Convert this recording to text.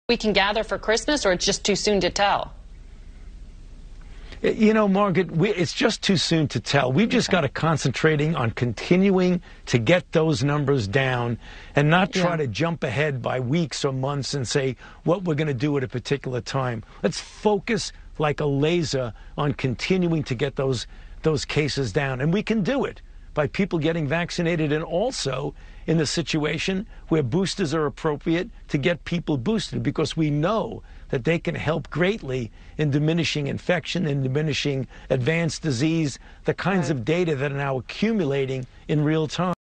we can gather for Christmas, or it's just too soon to tell? You know, Margaret, it's just too soon to tell. We've just got to concentrating on continuing to get those numbers down and not try to jump ahead by weeks or months and say what we're going to do at a particular time. Let's focus like a laser on continuing to get those cases down. And we can do it by people getting vaccinated, and also in the situation where boosters are appropriate to get people boosted, because we know that they can help greatly in diminishing infection and diminishing advanced disease, the kinds of data that are now accumulating in real time.